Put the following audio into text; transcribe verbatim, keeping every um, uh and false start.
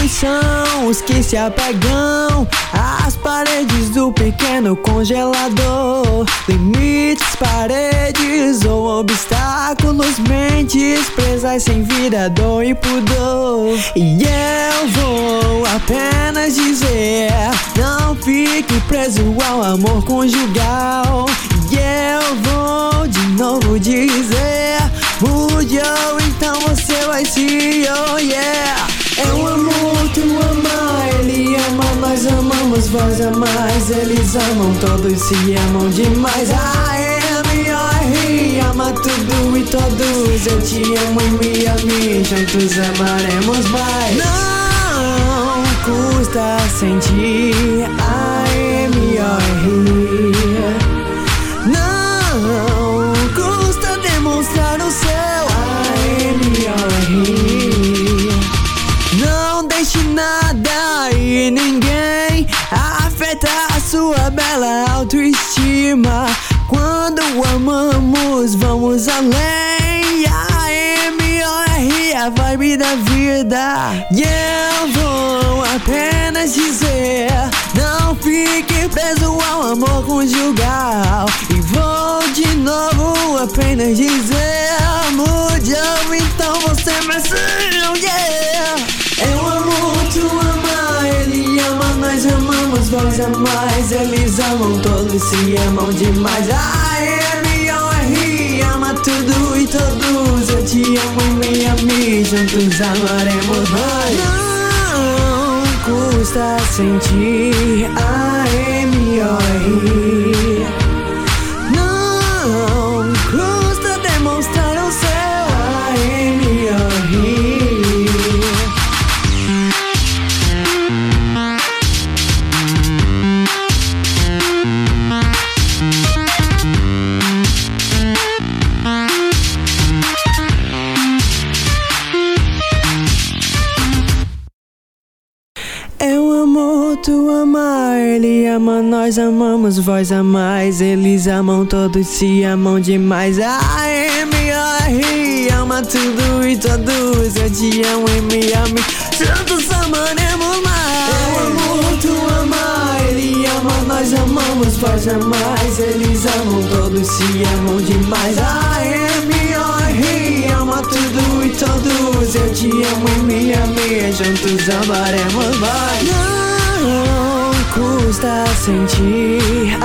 Eles são os que se apegam às paredes do pequeno congelador. Limites, paredes ou obstáculos, mentes presas sem vida, dor e pudor. E eu vou apenas dizer: não fique preso ao amor conjugal. E eu vou de novo dizer: mude ou então você vai se, oh yeah. Eu amo, tu ama, ele ama, nós amamos, vós amais, eles amam, todos se amam demais. A M O R ama tudo e todos, eu te amo e me ame, juntos amaremos mais. Não custa sentir a M O R, não custa demonstrar o seu A M O R. Não deixe nada e ninguém afetar a sua bela autoestima. Quando amamos, vamos além. A M O R é a vibe da vida. E eu vou apenas dizer: não fique preso ao amor conjugal. E vou de novo apenas dizer: mude ou então você vai ser, oh yeah. Eu amo, tu ama, ele ama, nós amamos, vós amais, eles amam, todos se amam demais. A M O R ama tudo e todos, eu te amo e me ame, juntos amaremos mais. Não custa sentir a M O R, não custa demonstrar o seu A M O R. Eu amo, tu ama, ele ama, nós amamos, vós amais, eles amam, todos se amam demais. A M O R ama tudo e todos, eu te amo e me ame, juntos amaremos mais. Eu amo, tu ama, ele ama, nós amamos, vós amais, eles amam, todos se amam demais. A M O R ama tudo e todos, eu te amo e me ame, juntos amaremos mais. Não custa sentir